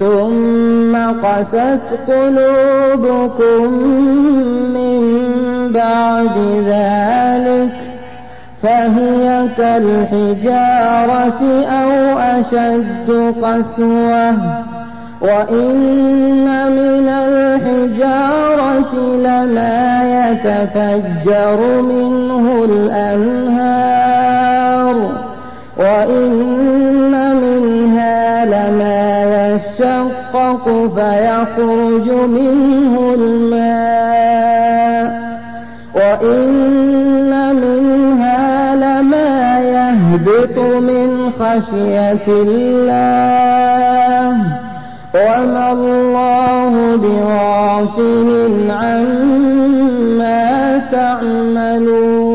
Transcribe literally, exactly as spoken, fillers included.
ثم قست قلوبكم من بعد ذلك فهي كالحجارة أو أشد قسوة وإن من الحجارة لما يتفجر منه الأنهار وإن منها لما يشقق فيخرج منه الماء وإن منها لما يهبط من خشية الله وما الله بغافل عما تعملون